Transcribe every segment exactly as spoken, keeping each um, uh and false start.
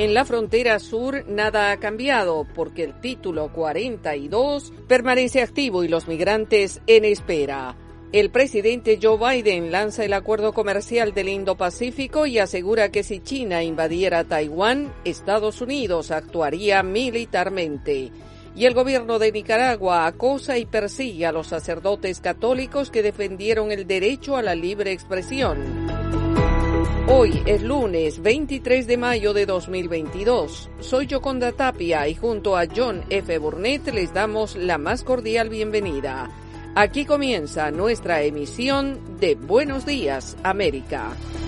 En la frontera sur nada ha cambiado porque el título cuarenta y dos permanece activo y los migrantes en espera. El presidente Joe Biden lanza el acuerdo comercial del Indo-Pacífico y asegura que si China invadiera Taiwán, Estados Unidos actuaría militarmente. Y el gobierno de Nicaragua acosa y persigue a los sacerdotes católicos que defendieron el derecho a la libre expresión. Hoy es lunes veintitrés de mayo de dos mil veintidós. Soy Yoconda Tapia y junto a John F. Burnett les damos la más cordial bienvenida. Aquí comienza nuestra emisión de Buenos Días, América.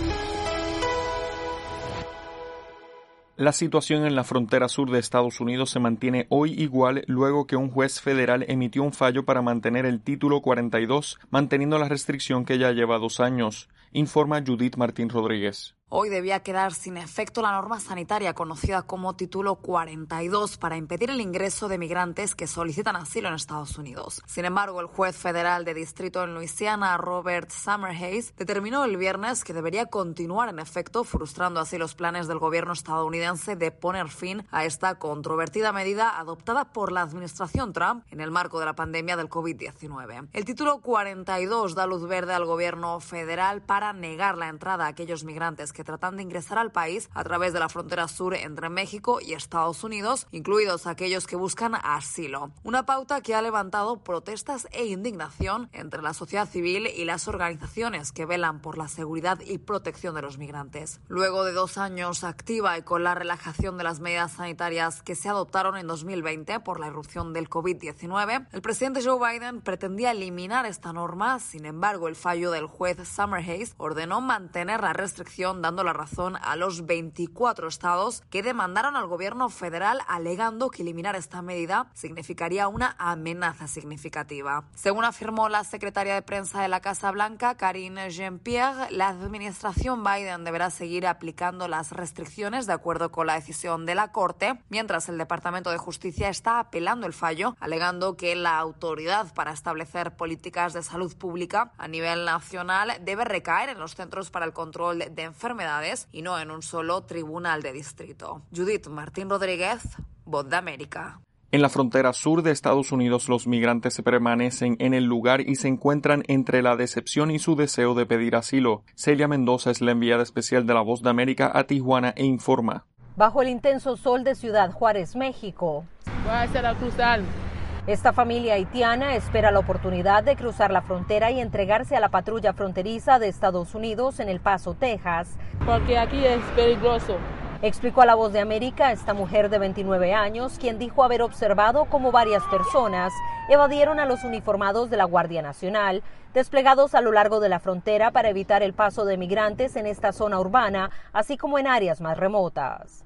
La situación en la frontera sur de Estados Unidos se mantiene hoy igual luego que un juez federal emitió un fallo para mantener el título cuarenta y dos, manteniendo la restricción que ya lleva dos años, informa Judith Martín Rodríguez. Hoy debía quedar sin efecto la norma sanitaria conocida como Título cuarenta y dos para impedir el ingreso de migrantes que solicitan asilo en Estados Unidos. Sin embargo, el juez federal de distrito en Luisiana, Robert Summerhays, determinó el viernes que debería continuar en efecto, frustrando así los planes del gobierno estadounidense de poner fin a esta controvertida medida adoptada por la administración Trump en el marco de la pandemia del covid diecinueve. El Título cuarenta y dos da luz verde al gobierno federal para negar la entrada a aquellos migrantes que tratan de ingresar al país a través de la frontera sur entre México y Estados Unidos, incluidos aquellos que buscan asilo. Una pauta que ha levantado protestas e indignación entre la sociedad civil y las organizaciones que velan por la seguridad y protección de los migrantes. Luego de dos años activa y con la relajación de las medidas sanitarias que se adoptaron en dos mil veinte por la irrupción del covid diecinueve, el presidente Joe Biden pretendía eliminar esta norma. Sin embargo, el fallo del juez Summerhays ordenó mantener la restricción, dando la razón a los veinticuatro estados que demandaron al gobierno federal alegando que eliminar esta medida significaría una amenaza significativa. Según afirmó la secretaria de prensa de la Casa Blanca, Karine Jean-Pierre, la administración Biden deberá seguir aplicando las restricciones de acuerdo con la decisión de la Corte, mientras el Departamento de Justicia está apelando el fallo, alegando que la autoridad para establecer políticas de salud pública a nivel nacional debe recaer en los Centros para el Control de Enfermedades y no en un solo tribunal de distrito. Judith Martín Rodríguez, Voz de América. En la frontera sur de Estados Unidos, los migrantes permanecen en el lugar y se encuentran entre la decepción y su deseo de pedir asilo. Celia Mendoza es la enviada especial de la Voz de América a Tijuana e informa. Bajo el intenso sol de Ciudad Juárez, México. Voy a hacer la cruzar. Esta familia haitiana espera la oportunidad de cruzar la frontera y entregarse a la patrulla fronteriza de Estados Unidos en El Paso, Texas. Porque aquí es peligroso. Explicó a La Voz de América esta mujer de veintinueve años, quien dijo haber observado cómo varias personas evadieron a los uniformados de la Guardia Nacional, desplegados a lo largo de la frontera para evitar el paso de migrantes en esta zona urbana, así como en áreas más remotas.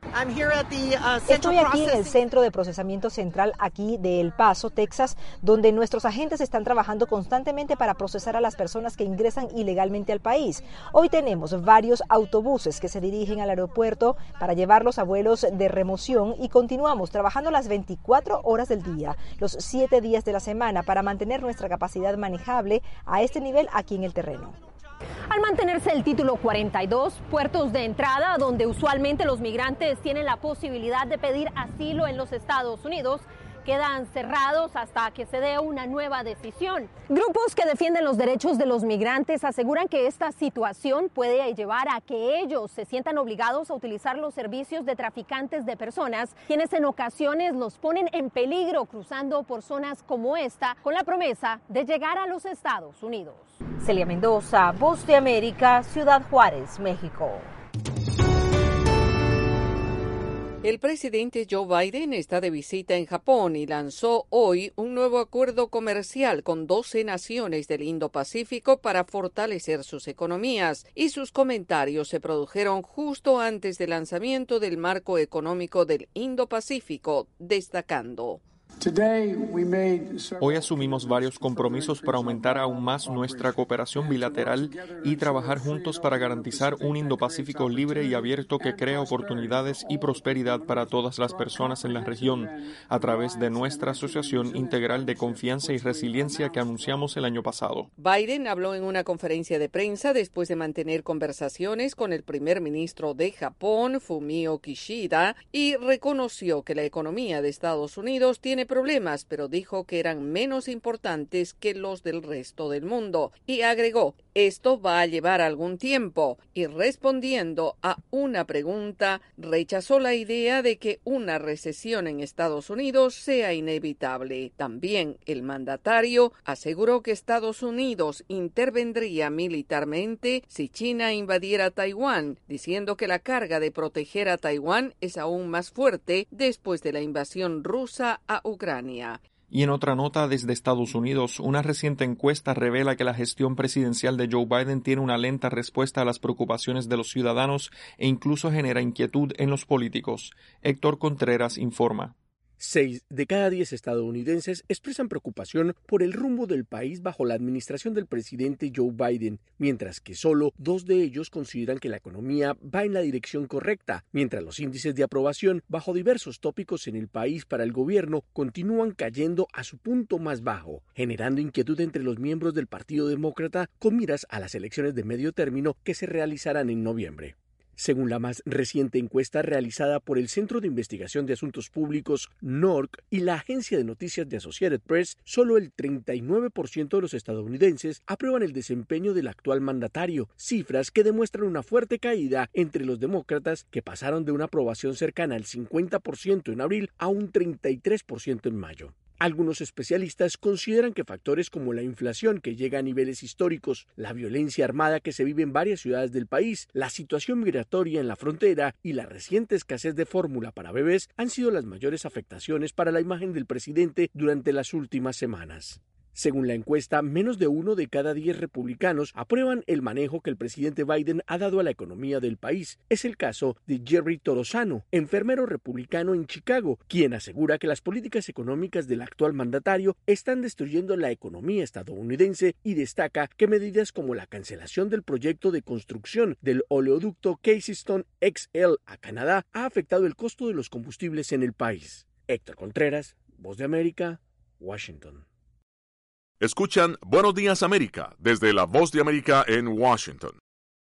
Estoy aquí en el Centro de Procesamiento Central aquí de El Paso, Texas, donde nuestros agentes están trabajando constantemente para procesar a las personas que ingresan ilegalmente al país. Hoy tenemos varios autobuses que se dirigen al aeropuerto para llevarlos a vuelos de remoción y continuamos trabajando las veinticuatro horas del día, los siete días de la semana para mantener nuestra capacidad manejable a este nivel aquí en el terreno. Al mantenerse el Título cuarenta y dos, puertos de entrada donde usualmente los migrantes tienen la posibilidad de pedir asilo en los Estados Unidos, quedan cerrados hasta que se dé una nueva decisión. Grupos que defienden los derechos de los migrantes aseguran que esta situación puede llevar a que ellos se sientan obligados a utilizar los servicios de traficantes de personas, quienes en ocasiones los ponen en peligro cruzando por zonas como esta con la promesa de llegar a los Estados Unidos. Celia Mendoza, Voz de América, Ciudad Juárez, México. El presidente Joe Biden está de visita en Japón y lanzó hoy un nuevo acuerdo comercial con doce naciones del Indo-Pacífico para fortalecer sus economías, y sus comentarios se produjeron justo antes del lanzamiento del marco económico del Indo-Pacífico, destacando: Hoy asumimos varios compromisos para aumentar aún más nuestra cooperación bilateral y trabajar juntos para garantizar un Indo-Pacífico libre y abierto que crea oportunidades y prosperidad para todas las personas en la región, a través de nuestra Asociación Integral de Confianza y Resiliencia que anunciamos el año pasado. Biden habló en una conferencia de prensa después de mantener conversaciones con el primer ministro de Japón, Fumio Kishida, y reconoció que la economía de Estados Unidos tiene problemas, pero dijo que eran menos importantes que los del resto del mundo. Y agregó, esto va a llevar algún tiempo. Y respondiendo a una pregunta, rechazó la idea de que una recesión en Estados Unidos sea inevitable. También el mandatario aseguró que Estados Unidos intervendría militarmente si China invadiera Taiwán, diciendo que la carga de proteger a Taiwán es aún más fuerte después de la invasión rusa a Ucrania. Y en otra nota desde Estados Unidos, una reciente encuesta revela que la gestión presidencial de Joe Biden tiene una lenta respuesta a las preocupaciones de los ciudadanos e incluso genera inquietud en los políticos. Héctor Contreras informa. Seis de cada diez estadounidenses expresan preocupación por el rumbo del país bajo la administración del presidente Joe Biden, mientras que solo dos de ellos consideran que la economía va en la dirección correcta, mientras los índices de aprobación bajo diversos tópicos en el país para el gobierno continúan cayendo a su punto más bajo, generando inquietud entre los miembros del Partido Demócrata con miras a las elecciones de medio término que se realizarán en noviembre. Según la más reciente encuesta realizada por el Centro de Investigación de Asuntos Públicos, N O R C, y la agencia de noticias de Associated Press, solo el treinta y nueve por ciento de los estadounidenses aprueban el desempeño del actual mandatario, cifras que demuestran una fuerte caída entre los demócratas que pasaron de una aprobación cercana al cincuenta por ciento en abril a un treinta y tres por ciento en mayo. Algunos especialistas consideran que factores como la inflación que llega a niveles históricos, la violencia armada que se vive en varias ciudades del país, la situación migratoria en la frontera y la reciente escasez de fórmula para bebés han sido las mayores afectaciones para la imagen del presidente durante las últimas semanas. Según la encuesta, menos de uno de cada diez republicanos aprueban el manejo que el presidente Biden ha dado a la economía del país. Es el caso de Jerry Torosano, enfermero republicano en Chicago, quien asegura que las políticas económicas del actual mandatario están destruyendo la economía estadounidense y destaca que medidas como la cancelación del proyecto de construcción del oleoducto Keystone X L a Canadá ha afectado el costo de los combustibles en el país. Héctor Contreras, Voz de América, Washington. Escuchan Buenos Días América desde la Voz de América en Washington.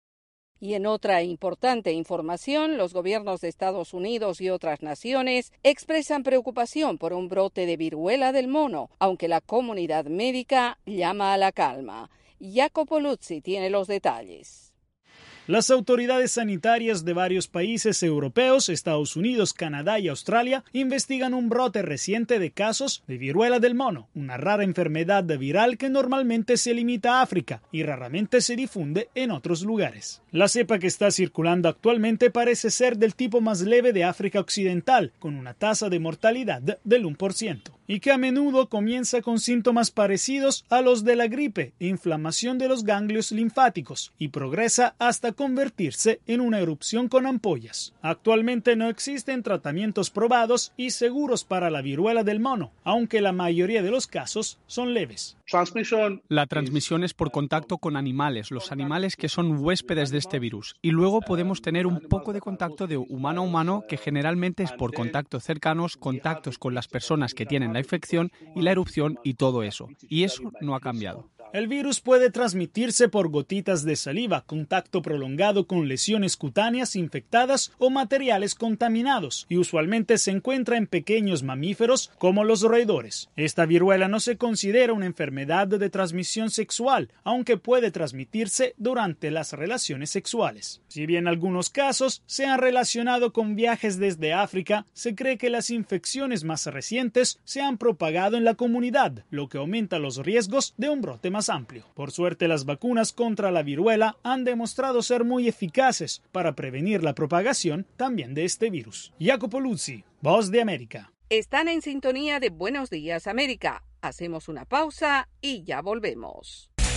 Y en otra importante información, los gobiernos de Estados Unidos y otras naciones expresan preocupación por un brote de viruela del mono, aunque la comunidad médica llama a la calma. Jacopo Luzzi tiene los detalles. Las autoridades sanitarias de varios países europeos, Estados Unidos, Canadá y Australia investigan un brote reciente de casos de viruela del mono, una rara enfermedad viral que normalmente se limita a África y raramente se difunde en otros lugares. La cepa que está circulando actualmente parece ser del tipo más leve de África Occidental, con una tasa de mortalidad del uno por ciento, y que a menudo comienza con síntomas parecidos a los de la gripe, inflamación de los ganglios linfáticos, y progresa hasta convertirse en una erupción con ampollas. Actualmente no existen tratamientos probados y seguros para la viruela del mono, aunque la mayoría de los casos son leves. La transmisión es por contacto con animales, los animales que son huéspedes de este virus, y luego podemos tener un poco de contacto de humano a humano, que generalmente es por contactos cercanos, contactos con las personas que tienen la infección y la erupción y todo eso, y eso no ha cambiado. El virus puede transmitirse por gotitas de saliva, contacto prolongado con lesiones cutáneas infectadas o materiales contaminados, y usualmente se encuentra en pequeños mamíferos como los roedores. Esta viruela no se considera una enfermedad de transmisión sexual, aunque puede transmitirse durante las relaciones sexuales. Si bien algunos casos se han relacionado con viajes desde África, se cree que las infecciones más recientes se han propagado en la comunidad, lo que aumenta los riesgos de un brote más amplio. Por suerte, las vacunas contra la viruela han demostrado ser muy eficaces para prevenir la propagación también de este virus. Jacopo Luzzi, Voz de América. Están en sintonía de Buenos Días América. Hacemos una pausa y ya volvemos.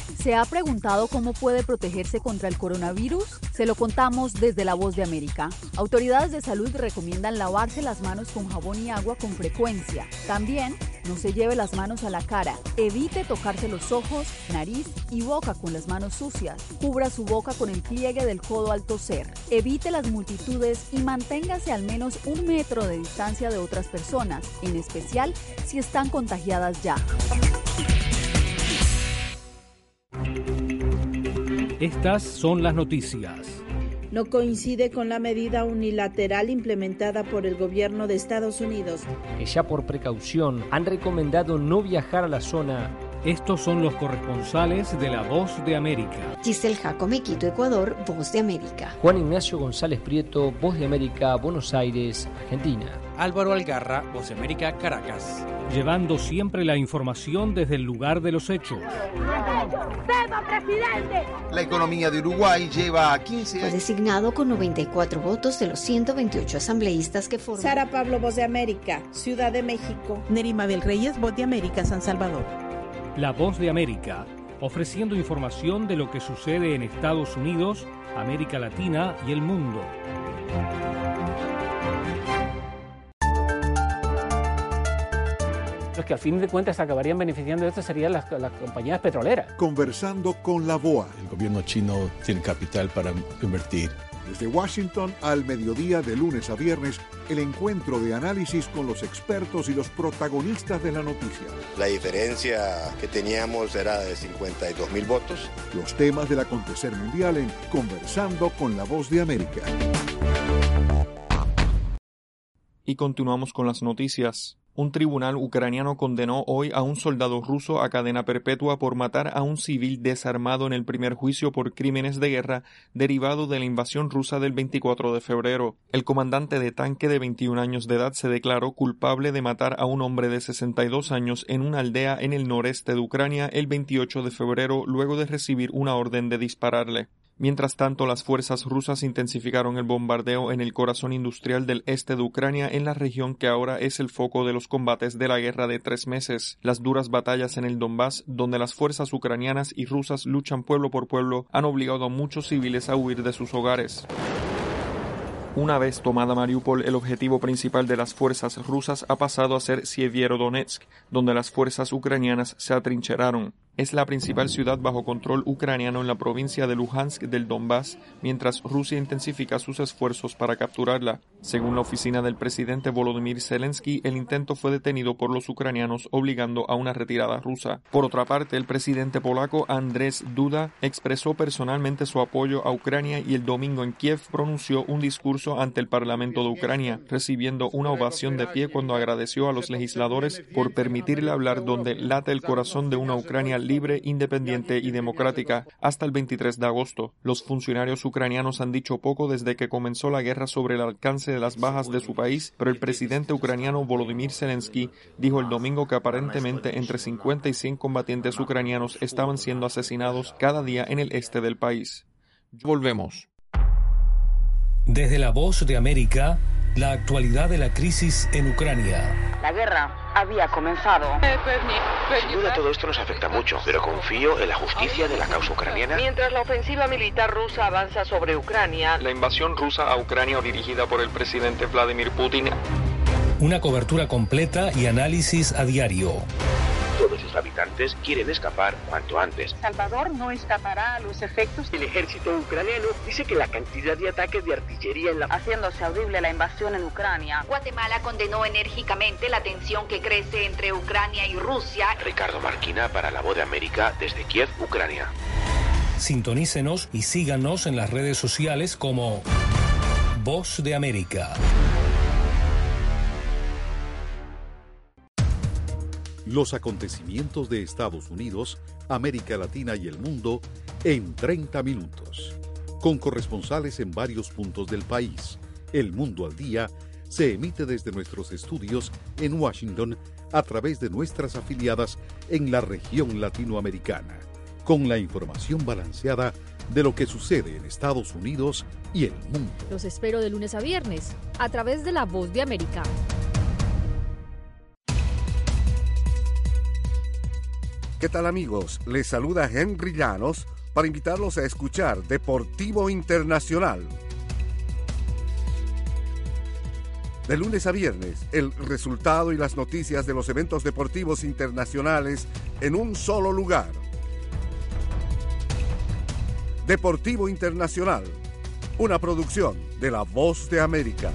¿Se ha preguntado cómo puede protegerse contra el coronavirus? Se lo contamos desde La Voz de América. Autoridades de salud recomiendan lavarse las manos con jabón y agua con frecuencia. También, no se lleve las manos a la cara. Evite tocarse los ojos, nariz y boca con las manos sucias. Cubra su boca con el pliegue del codo al toser. Evite las multitudes y manténgase al menos un metro de distancia de otras personas, en especial si están contagiadas ya. Estas son las noticias. No coincide con la medida unilateral implementada por el gobierno de Estados Unidos. Que ya por precaución han recomendado no viajar a la zona. Estos son los corresponsales de La Voz de América. Giselle Jacome, Quito, Ecuador, Voz de América. Juan Ignacio González Prieto, Voz de América, Buenos Aires, Argentina. Álvaro Algarra, Voz de América, Caracas. Llevando siempre la información desde el lugar de los hechos. La economía de Uruguay lleva a quince años. Fue designado con noventa y cuatro votos de los ciento veintiocho asambleístas que forman. Sara Pablo, Voz de América, Ciudad de México. Nerima del Reyes, Voz de América, San Salvador. La Voz de América, ofreciendo información de lo que sucede en Estados Unidos, América Latina y el mundo. Los que al fin de cuentas acabarían beneficiando de esto serían las, las compañías petroleras. Conversando con la B O A. El gobierno chino tiene capital para invertir. Desde Washington al mediodía de lunes a viernes, el encuentro de análisis con los expertos y los protagonistas de la noticia. La diferencia que teníamos era de cincuenta y dos mil votos. Los temas del acontecer mundial en Conversando con la Voz de América. Y continuamos con las noticias. Un tribunal ucraniano condenó hoy a un soldado ruso a cadena perpetua por matar a un civil desarmado en el primer juicio por crímenes de guerra derivado de la invasión rusa del veinticuatro de febrero. El comandante de tanque de veintiún años de edad se declaró culpable de matar a un hombre de sesenta y dos años en una aldea en el noreste de Ucrania el veintiocho de febrero luego de recibir una orden de dispararle. Mientras tanto, las fuerzas rusas intensificaron el bombardeo en el corazón industrial del este de Ucrania, en la región que ahora es el foco de los combates de la guerra de tres meses. Las duras batallas en el Donbass, donde las fuerzas ucranianas y rusas luchan pueblo por pueblo, han obligado a muchos civiles a huir de sus hogares. Una vez tomada Mariupol, el objetivo principal de las fuerzas rusas ha pasado a ser Sievierodonetsk, donde las fuerzas ucranianas se atrincheraron. Es la principal ciudad bajo control ucraniano en la provincia de Luhansk del Donbass, mientras Rusia intensifica sus esfuerzos para capturarla. Según la oficina del presidente Volodymyr Zelensky, el intento fue detenido por los ucranianos, obligando a una retirada rusa. Por otra parte, el presidente polaco Andrzej Duda expresó personalmente su apoyo a Ucrania y el domingo en Kiev pronunció un discurso ante el Parlamento de Ucrania, recibiendo una ovación de pie cuando agradeció a los legisladores por permitirle hablar donde late el corazón de una Ucrania libre, independiente y democrática. Hasta el veintitrés de agosto, los funcionarios ucranianos han dicho poco desde que comenzó la guerra sobre el alcance de las bajas de su país, pero el presidente ucraniano Volodymyr Zelensky dijo el domingo que aparentemente entre cincuenta y cien combatientes ucranianos estaban siendo asesinados cada día en el este del país. Volvemos. Desde La Voz de América, la actualidad de la crisis en Ucrania. La guerra había comenzado. Sin duda todo esto nos afecta mucho, pero confío en la justicia de la causa ucraniana. Mientras la ofensiva militar rusa avanza sobre Ucrania, la invasión rusa a Ucrania dirigida por el presidente Vladimir Putin. Una cobertura completa y análisis a diario. Todos sus habitantes quieren escapar cuanto antes. Salvador no escapará a los efectos. El ejército ucraniano dice que la cantidad de ataques de artillería en la... haciéndose audible la invasión en Ucrania. Guatemala condenó enérgicamente la tensión que crece entre Ucrania y Rusia. Ricardo Marquina para La Voz de América desde Kiev, Ucrania. Sintonícenos y síganos en las redes sociales como Voz de América. Los acontecimientos de Estados Unidos, América Latina y el mundo en treinta minutos. Con corresponsales en varios puntos del país. El Mundo al Día se emite desde nuestros estudios en Washington a través de nuestras afiliadas en la región latinoamericana. Con la información balanceada de lo que sucede en Estados Unidos y el mundo. Los espero de lunes a viernes a través de La Voz de América. ¿Qué tal, amigos? Les saluda Henry Llanos para invitarlos a escuchar Deportivo Internacional. De lunes a viernes, el resultado y las noticias de los eventos deportivos internacionales en un solo lugar. Deportivo Internacional, una producción de La Voz de América.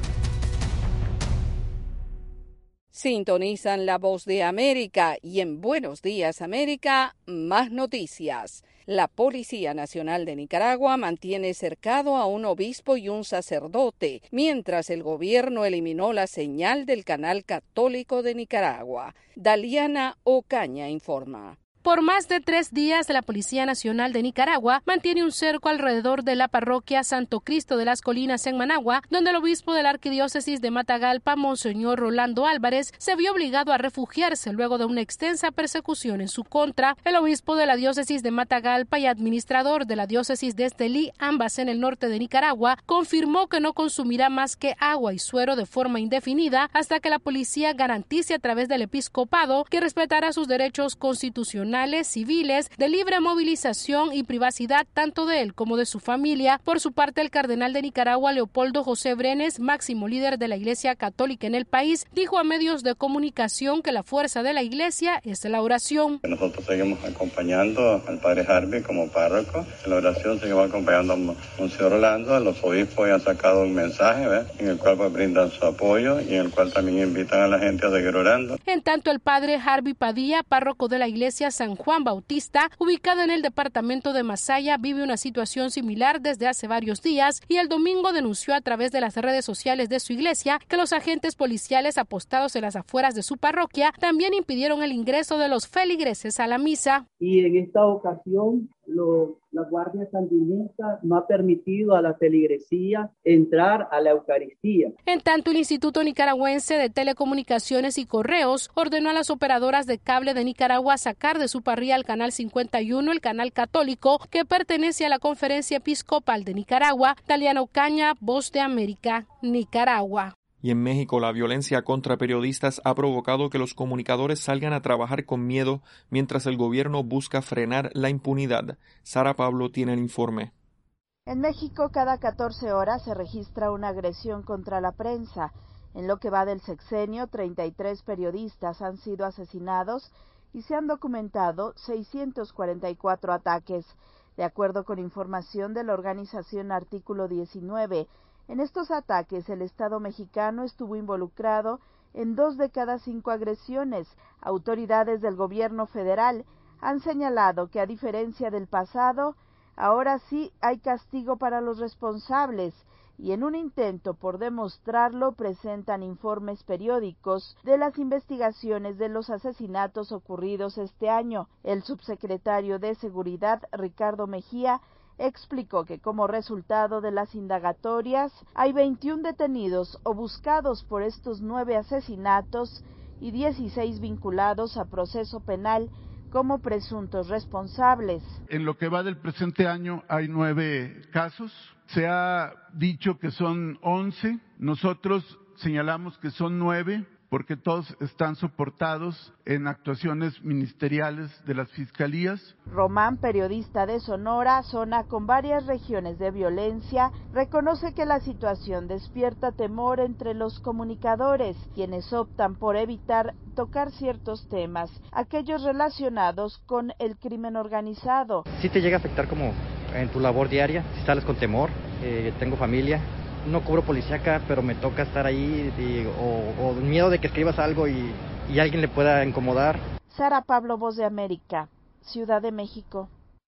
Sintonizan La Voz de América y en Buenos Días América, más noticias. La Policía Nacional de Nicaragua mantiene cercado a un obispo y un sacerdote, mientras el gobierno eliminó la señal del canal católico de Nicaragua. Daliana Ocaña informa. Por más de tres días, la Policía Nacional de Nicaragua mantiene un cerco alrededor de la parroquia Santo Cristo de las Colinas en Managua, donde el obispo de la arquidiócesis de Matagalpa, Monseñor Rolando Álvarez, se vio obligado a refugiarse luego de una extensa persecución en su contra. El obispo de la diócesis de Matagalpa y administrador de la diócesis de Estelí, ambas en el norte de Nicaragua, confirmó que no consumirá más que agua y suero de forma indefinida hasta que la policía garantice a través del episcopado que respetará sus derechos constitucionales, civiles, de libre movilización y privacidad tanto de él como de su familia. Por su parte, el cardenal de Nicaragua, Leopoldo José Brenes, máximo líder de la Iglesia Católica en el país, dijo a medios de comunicación que la fuerza de la Iglesia es la oración. Nosotros seguimos acompañando al padre Harvey como párroco. En la oración seguimos acompañando a Monseñor Rolando. Los obispos han sacado un mensaje, ¿ves?, en el cual pues, brindan su apoyo y en el cual también invitan a la gente a seguir orando. En tanto, el padre Harvey Padilla, párroco de la Iglesia San Juan Bautista, ubicada en el departamento de Masaya, vive una situación similar desde hace varios días y el domingo denunció a través de las redes sociales de su iglesia que los agentes policiales apostados en las afueras de su parroquia también impidieron el ingreso de los feligreses a la misa. Y en esta ocasión Lo, la Guardia Sandinista no ha permitido a la feligresía entrar a la Eucaristía. En tanto, el Instituto Nicaragüense de Telecomunicaciones y Correos ordenó a las operadoras de cable de Nicaragua sacar de su parrilla el canal cincuenta y uno, el canal católico, que pertenece a la Conferencia Episcopal de Nicaragua. Daliana Ocaña, Voz de América, Nicaragua. Y en México, la violencia contra periodistas ha provocado que los comunicadores salgan a trabajar con miedo mientras el gobierno busca frenar la impunidad. Sara Pablo tiene el informe. En México, cada catorce horas se registra una agresión contra la prensa. En lo que va del sexenio, treinta y tres periodistas han sido asesinados y se han documentado seiscientos cuarenta y cuatro ataques. De acuerdo con información de la organización Artículo diecinueve, en estos ataques, el Estado mexicano estuvo involucrado en dos de cada cinco agresiones. Autoridades del gobierno federal han señalado que, a diferencia del pasado, ahora sí hay castigo para los responsables y en un intento por demostrarlo presentan informes periódicos de las investigaciones de los asesinatos ocurridos este año. El subsecretario de Seguridad, Ricardo Mejía, explicó que como resultado de las indagatorias hay veintiún detenidos o buscados por estos nueve asesinatos y dieciséis vinculados a proceso penal como presuntos responsables. En lo que va del presente año hay nueve casos. Se ha dicho que son once. Nosotros señalamos que son nueve porque todos están soportados en actuaciones ministeriales de las fiscalías. Román, periodista de Sonora, zona con varias regiones de violencia, reconoce que la situación despierta temor entre los comunicadores, quienes optan por evitar tocar ciertos temas, aquellos relacionados con el crimen organizado. Sí te llega a afectar como en tu labor diaria, si sales con temor, eh, tengo familia. No cubro policíaca, pero me toca estar ahí y, o, o miedo de que escribas algo y, y alguien le pueda incomodar. Sara Pablo, Voz de América, Ciudad de México.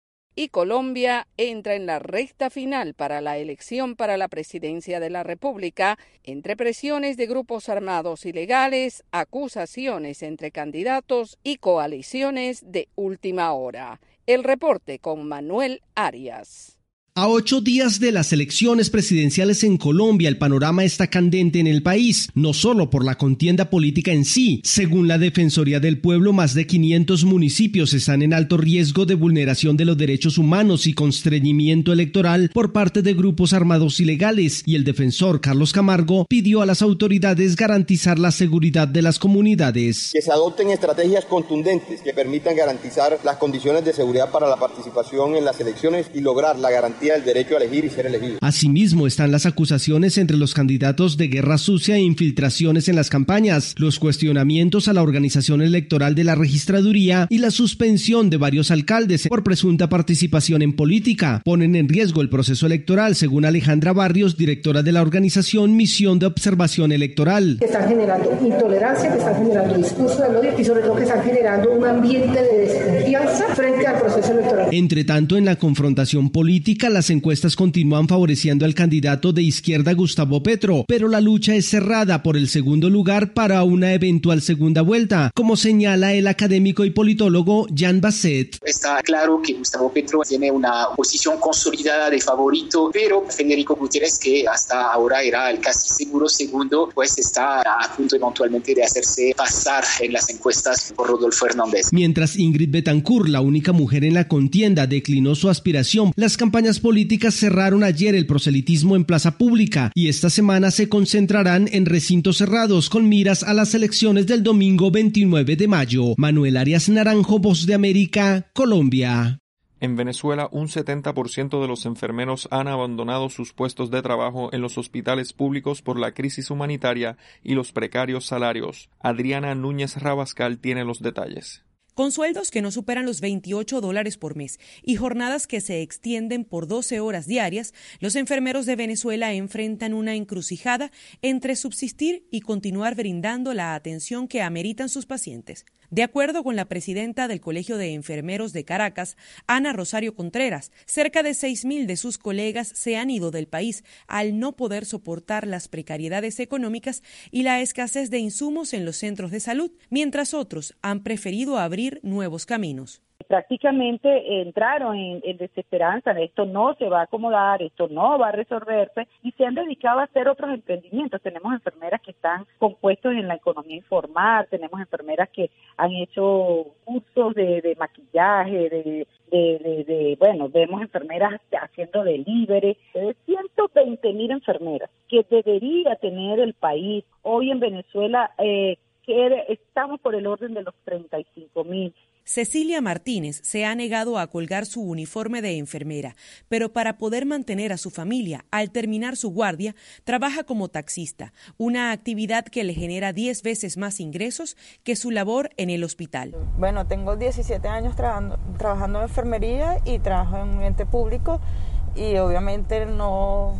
Y Colombia entra en la recta final para la elección para la presidencia de la República, entre presiones de grupos armados ilegales, acusaciones entre candidatos y coaliciones de última hora. El reporte con Manuel Arias. A ocho días de las elecciones presidenciales en Colombia, el panorama está candente en el país, no solo por la contienda política en sí. Según la Defensoría del Pueblo, más de quinientos municipios están en alto riesgo de vulneración de los derechos humanos y constreñimiento electoral por parte de grupos armados ilegales, y el defensor Carlos Camargo pidió a las autoridades garantizar la seguridad de las comunidades. Que se adopten estrategias contundentes que permitan garantizar las condiciones de seguridad para la participación en las elecciones y lograr la garantía el derecho a elegir y ser elegido. Asimismo están las acusaciones entre los candidatos de guerra sucia e infiltraciones en las campañas, los cuestionamientos a la organización electoral de la registraduría y la suspensión de varios alcaldes por presunta participación en política. Ponen en riesgo el proceso electoral, según Alejandra Barrios, directora de la organización Misión de Observación Electoral. Que están generando intolerancia, que están generando discurso de odio y sobre todo que están generando un ambiente de desconfianza frente al proceso electoral. Entre tanto, en la confrontación política, las encuestas continúan favoreciendo al candidato de izquierda Gustavo Petro, pero la lucha es cerrada por el segundo lugar para una eventual segunda vuelta, como señala el académico y politólogo Jan Basset. Está claro que Gustavo Petro tiene una posición consolidada de favorito, pero Federico Gutiérrez, que hasta ahora era el casi seguro segundo, pues está a punto eventualmente de hacerse pasar en las encuestas por Rodolfo Hernández. Mientras Ingrid Betancourt, la única mujer en la contienda, declinó su aspiración, las campañas políticas cerraron ayer el proselitismo en plaza pública y esta semana se concentrarán en recintos cerrados con miras a las elecciones del domingo veintinueve de mayo. Manuel Arias Naranjo, Voz de América, Colombia. En Venezuela, un setenta por ciento de los enfermeros han abandonado sus puestos de trabajo en los hospitales públicos por la crisis humanitaria y los precarios salarios. Adriana Núñez Rabascal tiene los detalles. Con sueldos que no superan los veintiocho dólares por mes y jornadas que se extienden por doce horas diarias, los enfermeros de Venezuela enfrentan una encrucijada entre subsistir y continuar brindando la atención que ameritan sus pacientes. De acuerdo con la presidenta del Colegio de Enfermeros de Caracas, Ana Rosario Contreras, cerca de seis mil de sus colegas se han ido del país al no poder soportar las precariedades económicas y la escasez de insumos en los centros de salud, mientras otros han preferido abrir nuevos caminos. Prácticamente entraron en, en desesperanza, esto no se va a acomodar, esto no va a resolverse, y se han dedicado a hacer otros emprendimientos. Tenemos enfermeras que están con puestos en la economía informal, tenemos enfermeras que han hecho cursos de, de maquillaje, de, de, de, de, bueno, vemos enfermeras haciendo delivery, de ciento veinte mil enfermeras que debería tener el país. Hoy en Venezuela eh, que estamos por el orden de los treinta y cinco mil. Cecilia Martínez se ha negado a colgar su uniforme de enfermera, pero para poder mantener a su familia al terminar su guardia, trabaja como taxista, una actividad que le genera diez veces más ingresos que su labor en el hospital. Bueno, tengo diecisiete años trabajando, trabajando en enfermería y trabajo en un ente público y obviamente no,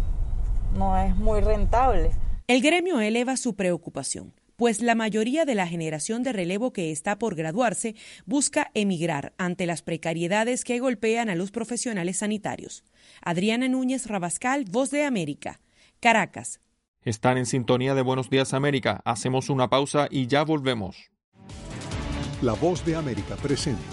no es muy rentable. El gremio eleva su preocupación, pues la mayoría de la generación de relevo que está por graduarse busca emigrar ante las precariedades que golpean a los profesionales sanitarios. Adriana Núñez Rabascal, Voz de América, Caracas. Están en sintonía de Buenos Días América. Hacemos una pausa y ya volvemos. La Voz de América presenta.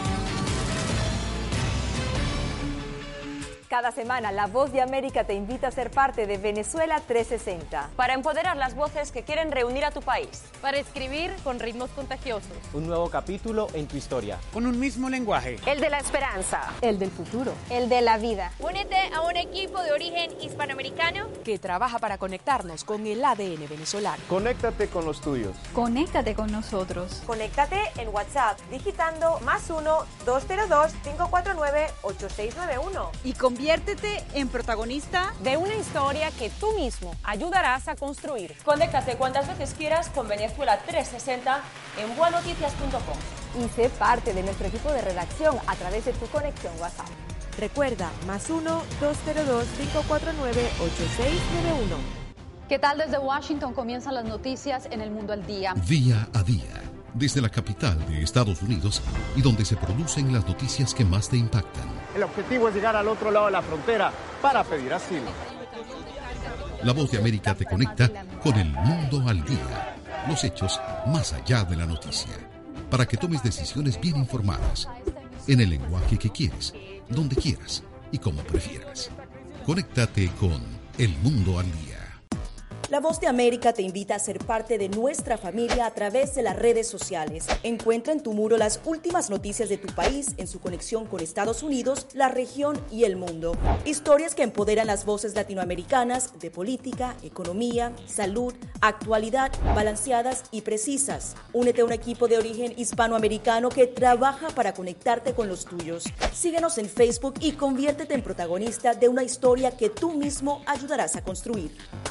Cada semana, La Voz de América te invita a ser parte de Venezuela trescientos sesenta. Para empoderar las voces que quieren reunir a tu país. Para escribir con ritmos contagiosos. Un nuevo capítulo en tu historia. Con un mismo lenguaje. El de la esperanza. El del futuro. El de la vida. Únete a un equipo de origen hispanoamericano que trabaja para conectarnos con el A D N venezolano. Conéctate con los tuyos. Conéctate con nosotros. Conéctate en WhatsApp digitando más uno, dos cero dos, cinco cuatro nueve, ocho seis nueve uno. Y con Conviértete en protagonista de una historia que tú mismo ayudarás a construir. Conéctate cuantas veces quieras con Venezuela trescientos sesenta en bua noticias punto com. Y sé parte de nuestro equipo de redacción a través de tu conexión WhatsApp. Recuerda, más uno, dos cero dos, cinco cuatro nueve, ocho seis nueve uno. ¿Qué tal? Desde Washington comienzan las noticias en el mundo al día. Día a día, desde la capital de Estados Unidos y donde se producen las noticias que más te impactan. El objetivo es llegar al otro lado de la frontera para pedir asilo. La Voz de América te conecta con el mundo al día, los hechos más allá de la noticia, para que tomes decisiones bien informadas, en el lenguaje que quieres, donde quieras, y como prefieras. Conéctate con El Mundo al Día. La Voz de América te invita a ser parte de nuestra familia a través de las redes sociales. Encuentra en tu muro las últimas noticias de tu país en su conexión con Estados Unidos, la región y el mundo. Historias que empoderan las voces latinoamericanas de política, economía, salud, actualidad, balanceadas y precisas. Únete a un equipo de origen hispanoamericano que trabaja para conectarte con los tuyos. Síguenos en Facebook y conviértete en protagonista de una historia que tú mismo ayudarás a construir.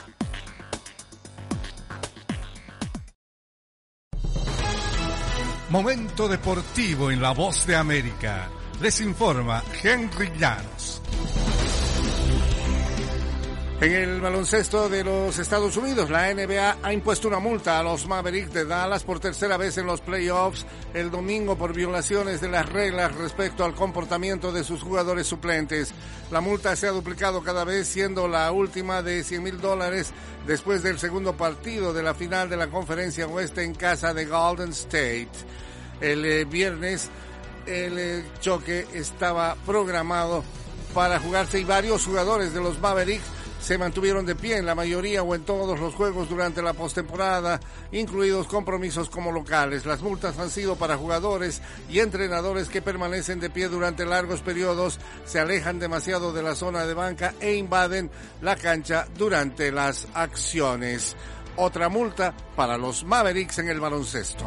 Momento deportivo en La Voz de América. Les informa Henry Llanos. En el baloncesto de los Estados Unidos, la N B A ha impuesto una multa a los Mavericks de Dallas por tercera vez en los playoffs el domingo por violaciones de las reglas respecto al comportamiento de sus jugadores suplentes. La multa se ha duplicado cada vez, siendo la última de cien mil dólares después del segundo partido de la final de la Conferencia Oeste en casa de Golden State. El eh, viernes el eh, choque estaba programado para jugarse y varios jugadores de los Mavericks se mantuvieron de pie en la mayoría o en todos los juegos durante la postemporada, incluidos compromisos como locales. Las multas han sido para jugadores y entrenadores que permanecen de pie durante largos periodos, se alejan demasiado de la zona de banca e invaden la cancha durante las acciones. Otra multa para los Mavericks en el baloncesto.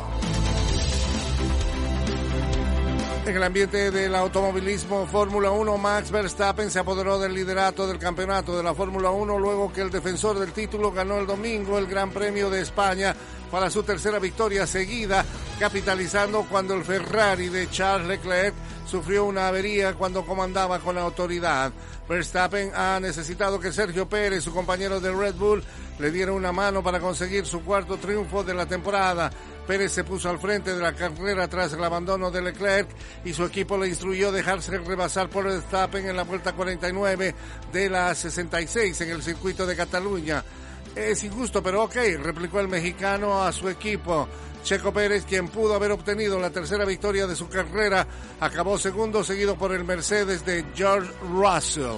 En el ambiente del automovilismo Fórmula uno, Max Verstappen se apoderó del liderato del campeonato de la Fórmula uno luego que el defensor del título ganó el domingo el Gran Premio de España para su tercera victoria seguida, capitalizando cuando el Ferrari de Charles Leclerc sufrió una avería cuando comandaba con autoridad. Verstappen ha necesitado que Sergio Pérez, su compañero de Red Bull, le diera una mano para conseguir su cuarto triunfo de la temporada. Pérez se puso al frente de la carrera tras el abandono de Leclerc y su equipo le instruyó dejarse rebasar por Verstappen en la vuelta cuarenta y nueve de la sesenta y seis en el circuito de Cataluña. Es injusto, pero ok, replicó el mexicano a su equipo. Checo Pérez, quien pudo haber obtenido la tercera victoria de su carrera, acabó segundo, seguido por el Mercedes de George Russell.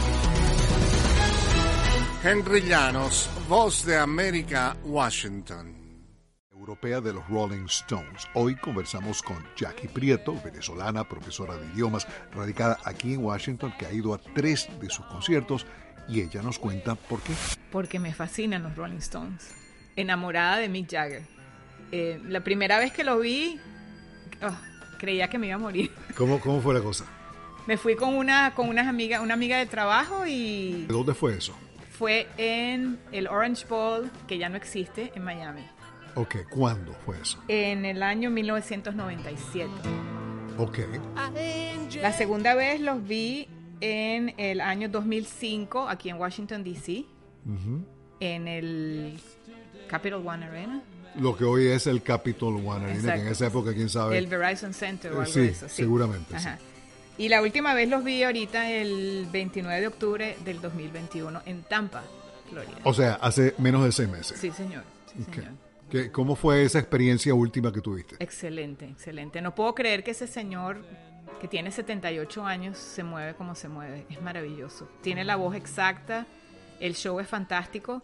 Henry Llanos, Voz de América, Washington. Europea de los Rolling Stones. Hoy conversamos con Jackie Prieto, venezolana, profesora de idiomas, radicada aquí en Washington, que ha ido a tres de sus conciertos y ella nos cuenta por qué. Porque me fascinan los Rolling Stones. Enamorada de Mick Jagger. Eh, la primera vez que lo vi, oh, creía que me iba a morir. ¿Cómo, cómo fue la cosa? Me fui con una con unas amigas, una amiga de trabajo y... ¿De dónde fue eso? Fue en el Orange Bowl, que ya no existe, en Miami. Ok, ¿cuándo fue eso? En el año mil novecientos noventa y siete. Ok. La segunda vez los vi en el año dos mil cinco, aquí en Washington, D C, uh-huh. En el Capital One Arena. Lo que hoy es el Capital One Arena, exacto. Que en esa época, quién sabe. El Verizon Center o algo sí, de eso. Sí, seguramente. Ajá. Sí. Y la última vez los vi ahorita el veintinueve de octubre del dos mil veintiuno en Tampa, Florida. O sea, hace menos de seis meses. Sí, señor. Sí, okay. señor. ¿Qué, ¿Cómo fue esa experiencia última que tuviste? Excelente, excelente. No puedo creer que ese señor que tiene setenta y ocho años se mueve como se mueve. Es maravilloso. Tiene la voz exacta, el show es fantástico.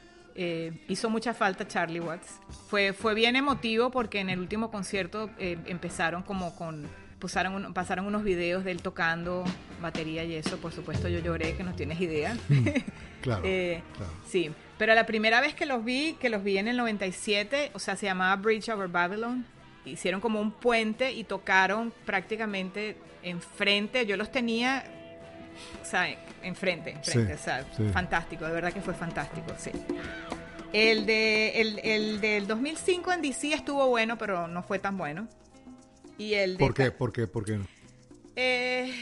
Eh, hizo mucha falta Charlie Watts. Fue, fue bien emotivo porque en el último concierto eh, empezaron como con... Pasaron, un, pasaron unos videos de él tocando batería y eso. Por supuesto yo lloré, que no tienes idea. Claro, eh, claro. Sí, pero la primera vez que los vi, que los vi en el noventa y siete, o sea, se llamaba Bridge Over Babylon. Hicieron como un puente y tocaron prácticamente enfrente. Yo los tenía, o sea, enfrente, enfrente, sí, o sea, sí. Fantástico, de verdad que fue fantástico, sí. El, de, el, el del dos mil cinco en D C estuvo bueno, pero no fue tan bueno. Y el de ¿Por qué? ¿Por qué? ¿Por qué no? Eh,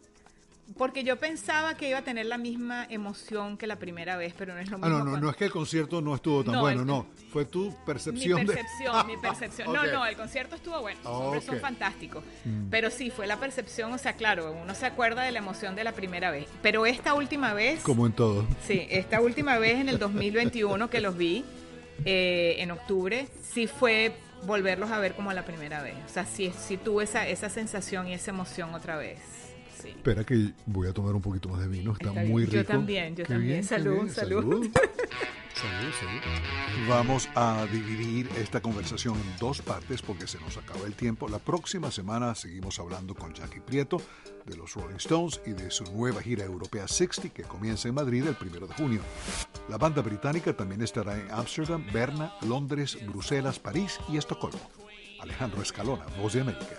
porque yo pensaba que iba a tener la misma emoción que la primera vez, pero no es lo mismo. Ah, no, no, cuando... no es que el concierto no estuvo tan no, bueno, el... no. Fue tu percepción. Mi percepción, de... mi percepción. Okay. No, no, el concierto estuvo bueno. Los oh, hombres okay. son fantásticos. Mm. Pero sí, fue la percepción, o sea, claro, uno se acuerda de la emoción de la primera vez. Pero esta última vez... Como en todo. Sí, esta última vez en el dos mil veintiuno que los vi, eh, en octubre, sí fue... volverlos a ver como la primera vez. O sea, sí, sí tuve esa, esa sensación y esa emoción otra vez. sí. Espera que voy a tomar un poquito más de vino, está, está muy rico. Yo también, yo qué también. Bien, salud, bien. salud, salud. Salud, salud. Vamos a dividir esta conversación en dos partes porque se nos acaba el tiempo. La próxima semana seguimos hablando con Jackie Prieto de los Rolling Stones y de su nueva gira europea sesenta que comienza en Madrid el primero de junio. La banda británica también estará en Ámsterdam, Berna, Londres, Bruselas, París y Estocolmo. Alejandro Escalona, Voz de América.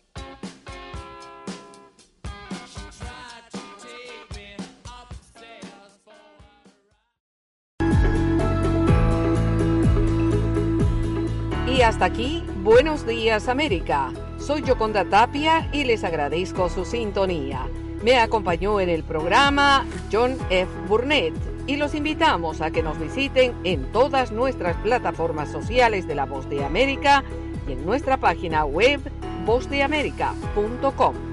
Y hasta aquí, Buenos Días América. Soy Yoconda Tapia y les agradezco su sintonía. Me acompañó en el programa John F. Burnett y los invitamos a que nos visiten en todas nuestras plataformas sociales de La Voz de América y en nuestra página web voz de américa punto com.